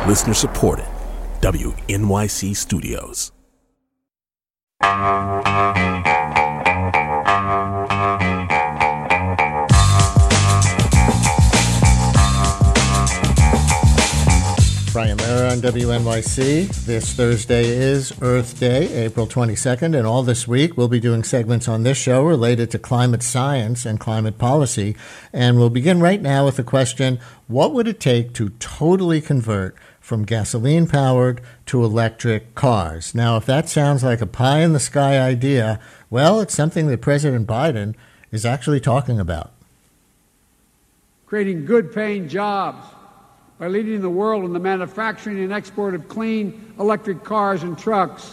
Listener supported. WNYC Studios. Brian Lehrer on WNYC. This Thursday is Earth Day, April 22nd, and all this week we'll be doing segments on this show related to climate science and climate policy. And we'll begin right now with the question, what would it take to totally convert from gasoline-powered to electric cars? Now, if that sounds like a pie-in-the-sky idea, well, it's something that President Biden is actually talking about. Creating good-paying jobs by leading the world in the manufacturing and export of clean electric cars and trucks.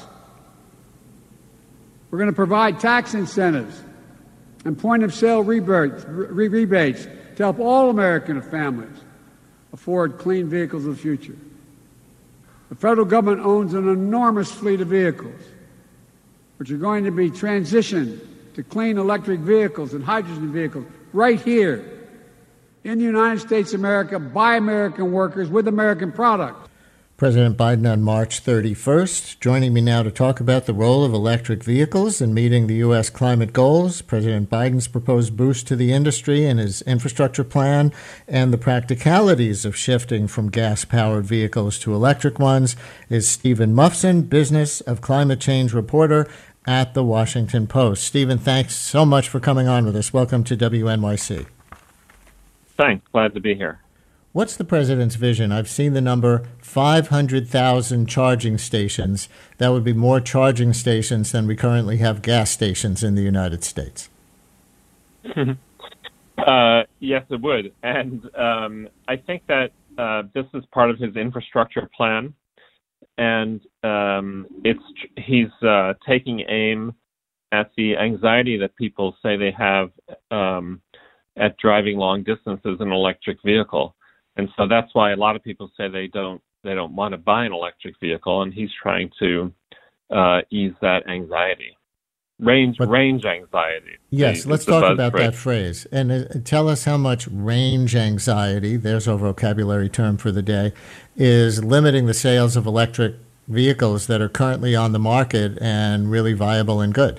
We're going to provide tax incentives and point-of-sale rebates to help all American families afford clean vehicles of the future. The federal government owns an enormous fleet of vehicles, which are going to be transitioned to clean electric vehicles and hydrogen vehicles right here in the United States of America, by American workers, with American products. President Biden on March 31st. Joining me now to talk about the role of electric vehicles in meeting the U.S. climate goals, President Biden's proposed boost to the industry and his infrastructure plan, and the practicalities of shifting from gas-powered vehicles to electric ones, is Stephen Mufson, Business of Climate Change reporter at The Washington Post. Stephen, thanks so much for coming on with us. Welcome to WNYC. Thanks. Glad to be here. What's the president's vision? I've seen the number 500,000 charging stations. That would be more charging stations than we currently have gas stations in the United States. Yes, it would. And I think that this is part of his infrastructure plan. And he's taking aim at the anxiety that people say they have at driving long distances in an electric vehicle. And so that's why a lot of people say they don't want to buy an electric vehicle, and he's trying to ease that anxiety. Range anxiety. Yes, let's talk about that phrase. And tell us how much range anxiety, there's our vocabulary term for the day, is limiting the sales of electric vehicles that are currently on the market and really viable and good.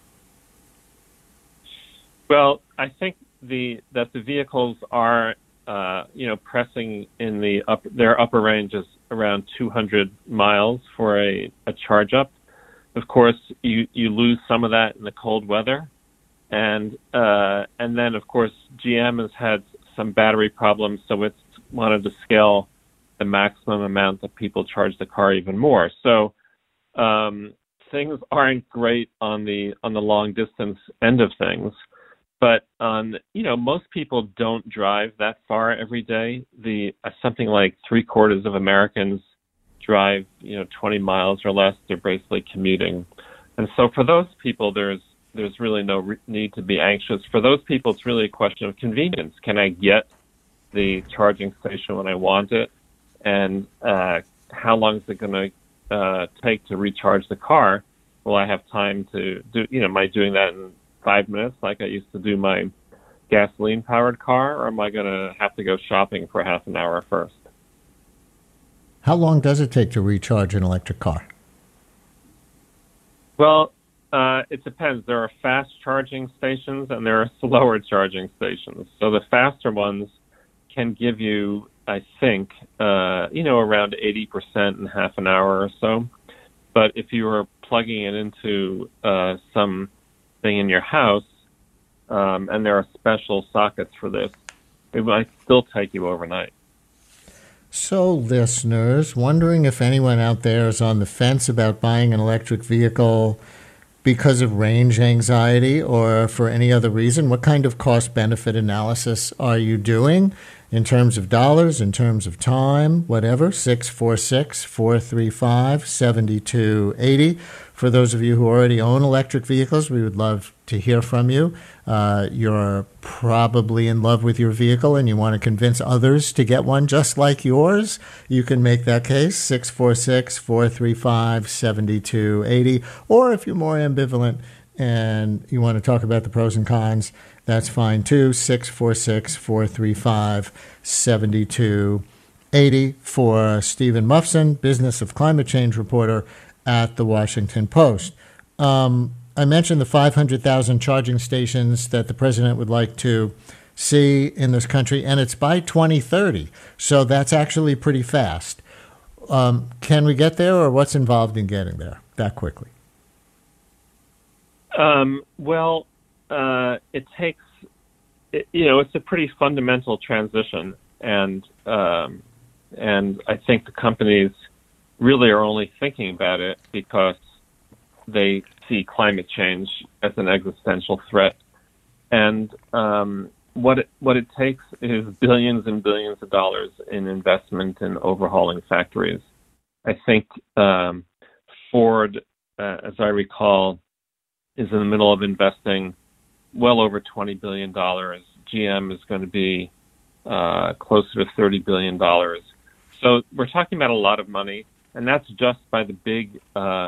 Well, I think that the vehicles are, pressing in their upper range is around 200 miles for a charge up. Of course, you lose some of that in the cold weather, and then of course GM has had some battery problems, so it's wanted to scale the maximum amount that people charge the car even more. So things aren't great on the long distance end of things. But most people don't drive that far every day. Something like 3/4 of Americans drive 20 miles or less. They're basically commuting, and so for those people, there's really no need to be anxious. For those people, it's really a question of convenience. Can I get the charging station when I want it, and how long is it going to take to recharge the car? Will I have time to do? Am I doing that in 5 minutes like I used to do my gasoline-powered car, or am I going to have to go shopping for half an hour first? How long does it take to recharge an electric car? Well, it depends. There are fast charging stations and there are slower charging stations. So the faster ones can give you, I think, around 80% in half an hour or so. But if you are plugging it into something in your house, and there are special sockets for this, it might still take you overnight. So, listeners, wondering if anyone out there is on the fence about buying an electric vehicle because of range anxiety or for any other reason, what kind of cost-benefit analysis are you doing in terms of dollars, in terms of time, whatever? 646-435-7280. For those of you who already own electric vehicles, we would love to hear from you. You're probably in love with your vehicle and you want to convince others to get one just like yours. You can make that case, 646-435-7280. Or if you're more ambivalent and you want to talk about the pros and cons, that's fine too, 646-435-7280. 80 for Stephen Mufson, Business of Climate Change reporter at The Washington Post. I mentioned the 500,000 charging stations that the president would like to see in this country, and it's by 2030. So that's actually pretty fast. Can we get there, or what's involved in getting there that quickly? It takes, it's a pretty fundamental transition, and I think the companies really are only thinking about it because they see climate change as an existential threat. And what it takes is billions and billions of dollars in investment in overhauling factories. I think Ford, as I recall, is in the middle of investing well over $20 billion. GM is going to be closer to $30 billion. So we're talking about a lot of money, and that's just by the big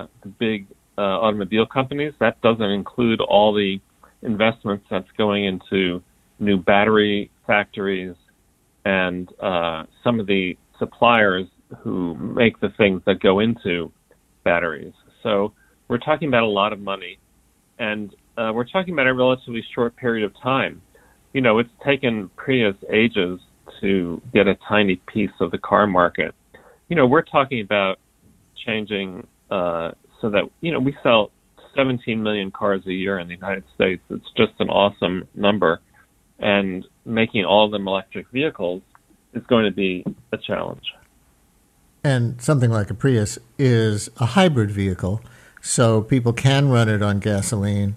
automobile companies. That doesn't include all the investments that's going into new battery factories and some of the suppliers who make the things that go into batteries. So we're talking about a lot of money, and we're talking about a relatively short period of time. It's taken Prius ages to get a tiny piece of the car market. We're talking about changing so that, we sell 17 million cars a year in the United States. It's just an awesome number. And making all of them electric vehicles is going to be a challenge. And something like a Prius is a hybrid vehicle, so people can run it on gasoline.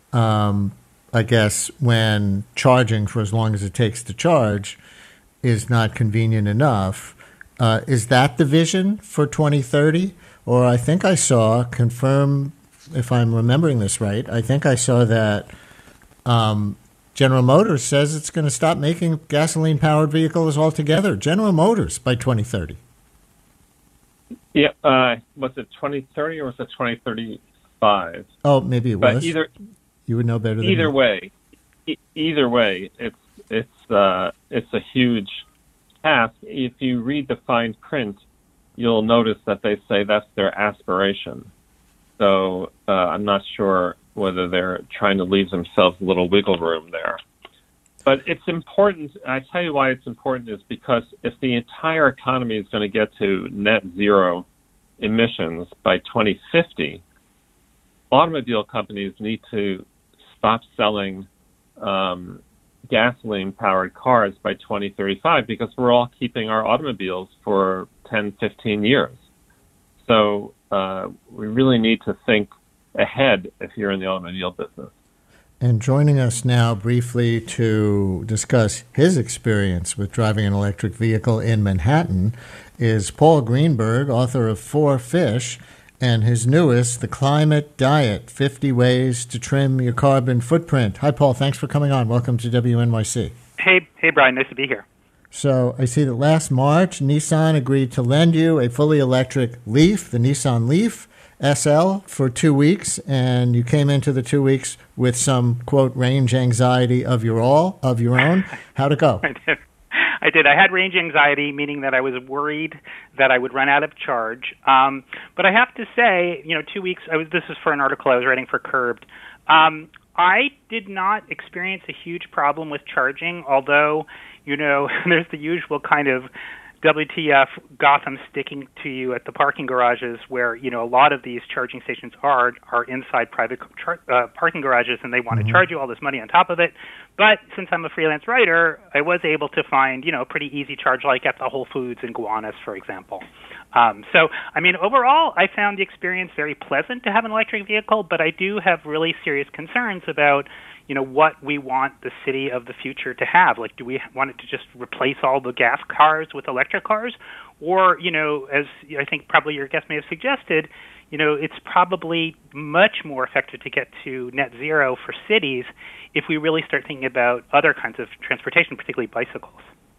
I guess when charging for as long as it takes to charge is not convenient enough. Is that the vision for 2030? Or I think I saw, confirm if I'm remembering this right, I think I saw that General Motors says it's going to stop making gasoline-powered vehicles altogether. General Motors by 2030. Yeah, was it 2030 or was it 2035? Oh, maybe it was. But you would know better than either me. way, it's a huge task. If you read the fine print, you'll notice that they say that's their aspiration. So I'm not sure whether they're trying to leave themselves a little wiggle room there. But it's important. I tell you why it's important is because if the entire economy is going to get to net zero emissions by 2050, automobile companies need to stop selling gasoline-powered cars by 2035 because we're all keeping our automobiles for 10, 15 years. So we really need to think ahead if you're in the automobile business. And joining us now briefly to discuss his experience with driving an electric vehicle in Manhattan is Paul Greenberg, author of 4 Fish, and his newest, The Climate Diet, 50 Ways to Trim Your Carbon Footprint. Hi, Paul. Thanks for coming on. Welcome to WNYC. Hey, Brian. Nice to be here. So I see that last March, Nissan agreed to lend you a fully electric Leaf, the Nissan Leaf SL, for 2 weeks, and you came into the 2 weeks with some, quote, range anxiety of your own. How'd it go? I did. I had range anxiety, meaning that I was worried that I would run out of charge. But I have to say, 2 weeks, this is for an article I was writing for Curbed. I did not experience a huge problem with charging, although, there's the usual kind of WTF Gotham sticking to you at the parking garages where, a lot of these charging stations are inside private parking garages, and they want to charge you all this money on top of it. But since I'm a freelance writer, I was able to find, a pretty easy charge, like at the Whole Foods in Gowanus, for example. Overall, I found the experience very pleasant to have an electric vehicle, but I do have really serious concerns about what we want the city of the future to have. Like, do we want it to just replace all the gas cars with electric cars? Or, as I think probably your guest may have suggested, it's probably much more effective to get to net zero for cities if we really start thinking about other kinds of transportation, particularly bicycles.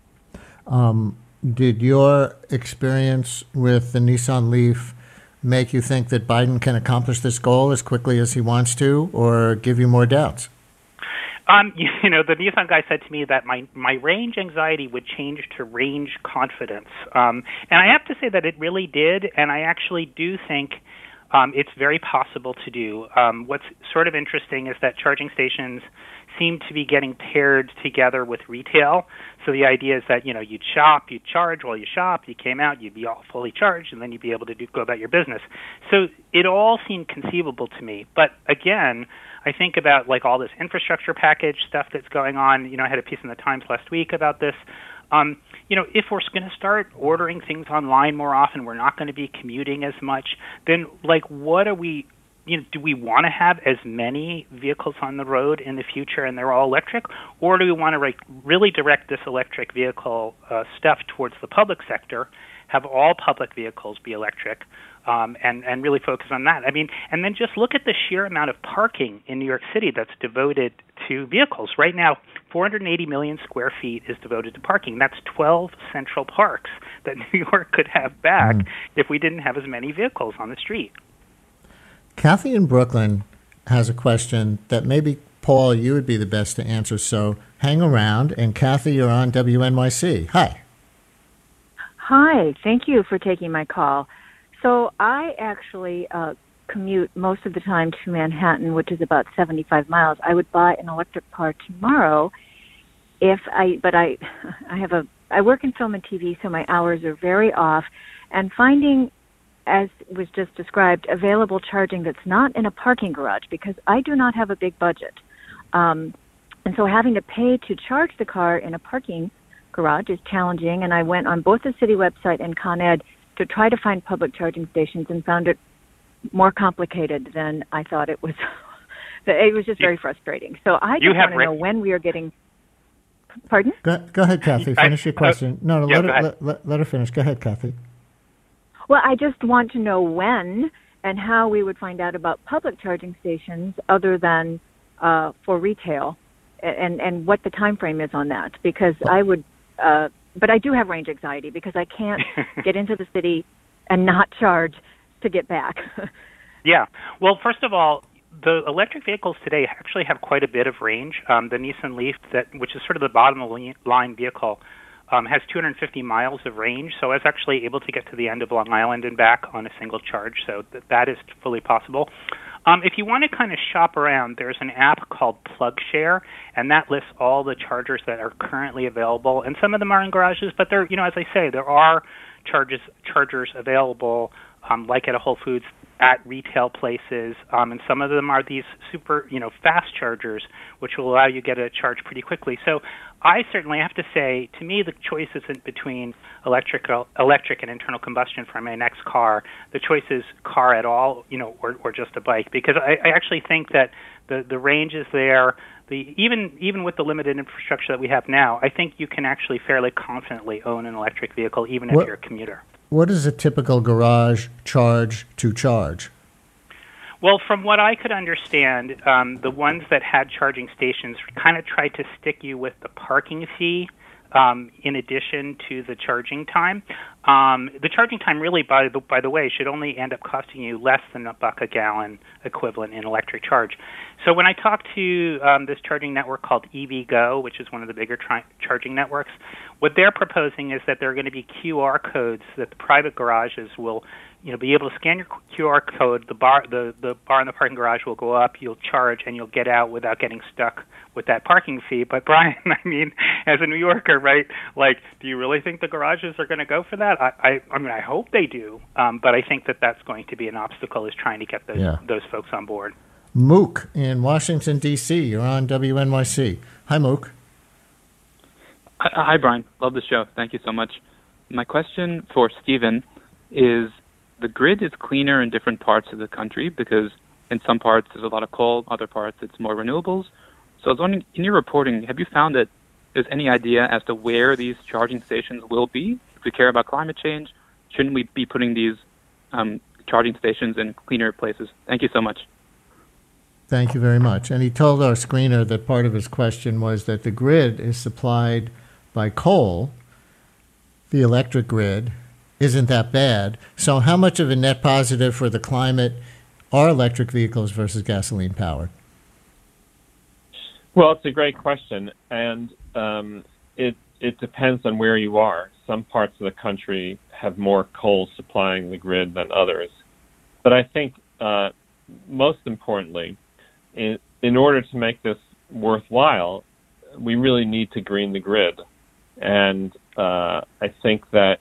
Did your experience with the Nissan Leaf make you think that Biden can accomplish this goal as quickly as he wants to, or give you more doubts? The Nissan guy said to me that my range anxiety would change to range confidence. And I have to say that it really did, and I actually do think it's very possible to do. What's sort of interesting is that charging stations seem to be getting paired together with retail. So the idea is that, you'd shop, you'd charge while you shop, you came out, you'd be all fully charged, and then you'd be able to go about your business. So it all seemed conceivable to me. But again, I think about like all this infrastructure package stuff that's going on. I had a piece in the Times last week about this. If we're going to start ordering things online more often, we're not going to be commuting as much, then what are we, do we want to have as many vehicles on the road in the future and they're all electric, or do we want to really direct this electric vehicle stuff towards the public sector, have all public vehicles be electric, and really focus on that? And then just look at the sheer amount of parking in New York City that's devoted to vehicles. Right now, 480 million square feet is devoted to parking. That's 12 central parks that New York could have back if we didn't have as many vehicles on the street. Kathy in Brooklyn has a question that maybe, Paul, you would be the best to answer. So hang around. And Kathy, you're on WNYC. Hi. Hi. Thank you for taking my call. So I actually commute most of the time to Manhattan, which is about 75 miles. I would buy an electric car tomorrow but I work in film and TV, so my hours are very off, and finding, as was just described, available charging that's not in a parking garage, because I do not have a big budget. And so having to pay to charge the car in a parking garage is challenging, and I went on both the city website and Con Ed to try to find public charging stations and found it more complicated than I thought it was. It was just very frustrating. So I just want to know when we are getting... Pardon? Go ahead, Kathy. Finish your question. Let her finish. Go ahead, Kathy. Well, I just want to know when and how we would find out about public charging stations other than for retail, and what the time frame is on that. Because I would, but I do have range anxiety because I can't get into the city and not charge to get back. Yeah. Well, first of all, the electric vehicles today actually have quite a bit of range. The Nissan Leaf, which is sort of the bottom of the line vehicle, has 250 miles of range, so I was actually able to get to the end of Long Island and back on a single charge, so that is fully possible. If you want to kind of shop around, there's an app called PlugShare, and that lists all the chargers that are currently available, and some of them are in garages, but there, as I say, there are chargers available, like at a Whole Foods, at retail places, and some of them are these super, fast chargers, which will allow you to get a charge pretty quickly. So I certainly have to say, to me, the choice isn't between electric and internal combustion for my next car. The choice is car at all, or just a bike, because I actually think that the range is there. Even with the limited infrastructure that we have now, I think you can actually fairly confidently own an electric vehicle, even if you're a commuter. What is a typical garage charge to charge? Well, from what I could understand, the ones that had charging stations kind of tried to stick you with the parking fee in addition to the charging time. The charging time really, by the way, should only end up costing you less than $1 a gallon equivalent in electric charge. So when I talked to this charging network called EVgo, which is one of the bigger charging networks, what they're proposing is that there are going to be QR codes that the private garages will be able to scan your QR code. The bar in the parking garage will go up. You'll charge and you'll get out without getting stuck with that parking fee. But Brian, as a New Yorker, right? Do you really think the garages are going to go for that? I hope they do. But I think that that's going to be an obstacle, is trying to get those folks on board. Mook in Washington, D.C. You're on WNYC. Hi, Mook. Hi, Brian. Love the show. Thank you so much. My question for Stephen is, the grid is cleaner in different parts of the country because in some parts there's a lot of coal, other parts it's more renewables. So I was wondering, in your reporting, have you found that there's any idea as to where these charging stations will be? If we care about climate change, shouldn't we be putting these charging stations in cleaner places? Thank you so much. Thank you very much. And he told our screener that part of his question was that the grid is supplied by coal, the electric grid isn't that bad. So how much of a net positive for the climate are electric vehicles versus gasoline powered? Well, it's a great question, and it depends on where you are. Some parts of the country have more coal supplying the grid than others. But I think most importantly, in order to make this worthwhile, we really need to green the grid. And I think that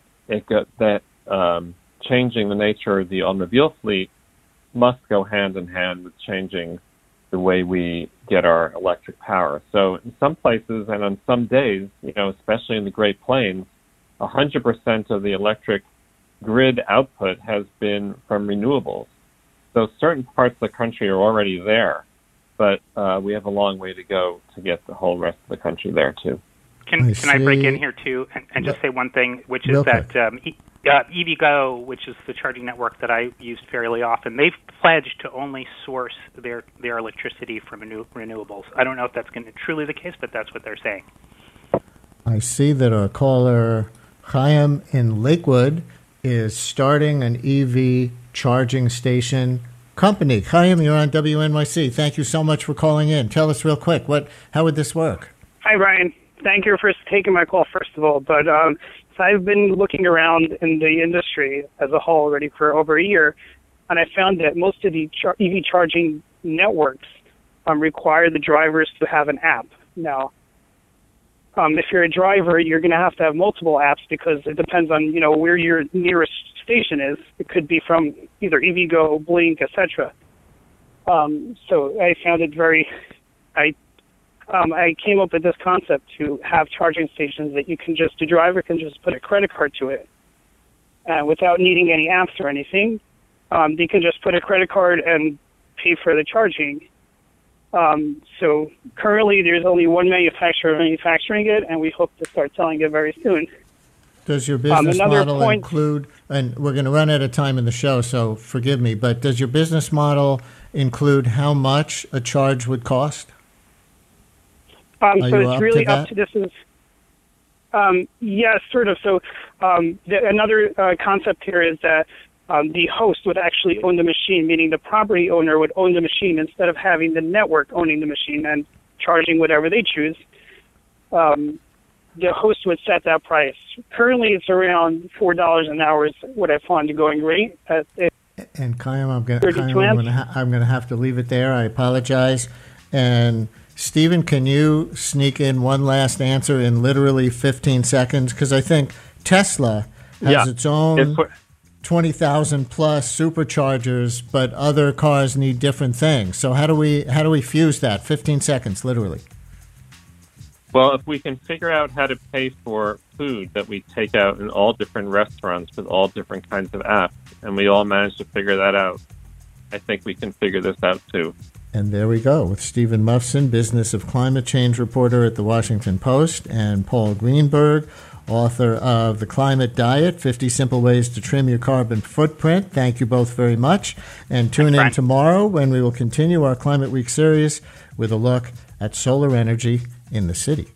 changing the nature of the automobile fleet must go hand in hand with changing the way we get our electric power. So in some places and on some days, especially in the Great Plains, 100% of the electric grid output has been from renewables. So certain parts of the country are already there, but we have a long way to go to get the whole rest of the country there too. Can I break in here too and just say one thing, which is that EVgo, which is the charging network that I use fairly often, they've pledged to only source their electricity from renewables. I don't know if that's going to truly the case, but that's what they're saying. I see that our caller, Chaim in Lakewood, is starting an EV charging station company. Chaim, you're on WNYC. Thank you so much for calling in. Tell us real quick, how would this work? Hi, Brian. Thank you for taking my call, first of all. But so I've been looking around in the industry as a whole already for over a year, and I found that most of the EV charging networks require the drivers to have an app. Now, if you're a driver, you're going to have multiple apps because it depends on where your nearest station is. It could be from either EVgo, Blink, etc. So I found it I came up with this concept to have charging stations that the driver can just put a credit card to it without needing any apps or anything. They can just put a credit card and pay for the charging. So currently there's only one manufacturer manufacturing it, and we hope to start selling it very soon. Does your business model include, and we're going to run out of time in the show, so forgive me, but does your business model include how much a charge would cost? So it's really up to this is, yes, sort of. So another concept here is that the host would actually own the machine, meaning the property owner would own the machine instead of having the network owning the machine and charging whatever they choose. The host would set that price. Currently, it's around $4 an hour is what I found the going rate. And Chaim, I'm going to have to leave it there. I apologize. And Stephen, can you sneak in one last answer in literally 15 seconds? Because I think Tesla has its own 20,000 plus superchargers, but other cars need different things. So how do we fuse that? 15 seconds, literally. Well, if we can figure out how to pay for food that we take out in all different restaurants with all different kinds of apps, and we all manage to figure that out, I think we can figure this out too. And there we go with Stephen Mufson, Business of Climate Change reporter at the Washington Post, and Paul Greenberg, author of The Climate Diet, 50 Simple Ways to Trim Your Carbon Footprint. Thank you both very much. And tune in tomorrow when we will continue our Climate Week series with a look at solar energy in the city.